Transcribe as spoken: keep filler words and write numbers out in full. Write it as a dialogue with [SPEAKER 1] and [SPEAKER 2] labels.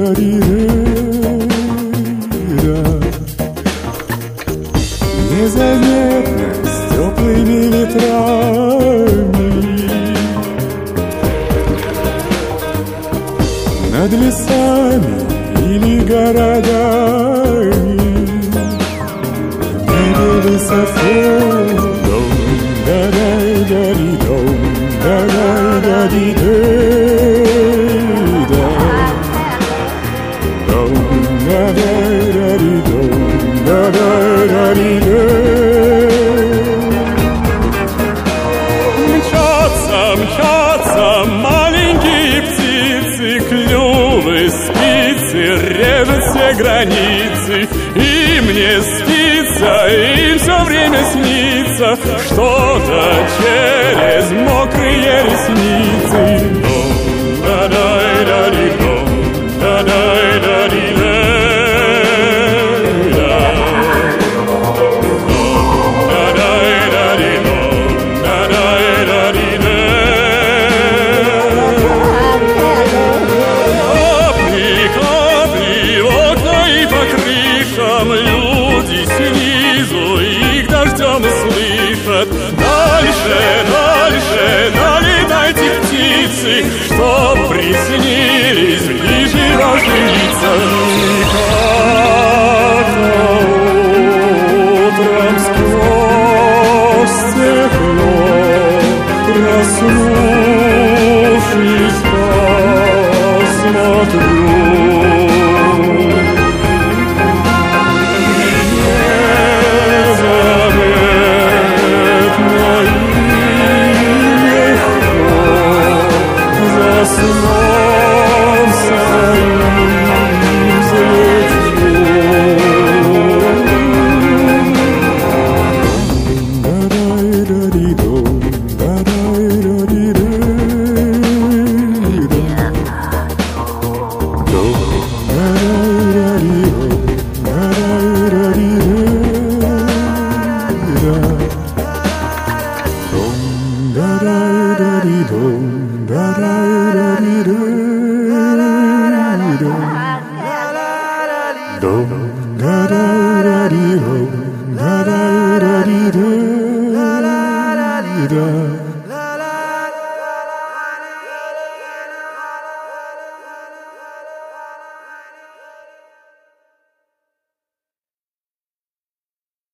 [SPEAKER 1] Незаметно с теплыми ветрами над лесами или городами в небе высоко. Дом-да-дай-да-ди-дом, да-дай-да-ди-дэй-да. Дом-да-дай-да-ди-дом, да-дай-да-ди-дэй. Мчатся, мчатся маленькие птицы, клювы, спицы, режут все границы. И мне снится, и все время снится что-то через мокрые ресницы. Дом-да-дай-да-ди-дом, да-дай-да-ди-дэй. Слышат, дальше, дальше, долетайте, птицы, чтоб приснились ближе ваши лица. Как-то утром сквозь стекло, проснувшись, посмотрю. Dum da da da dee ho.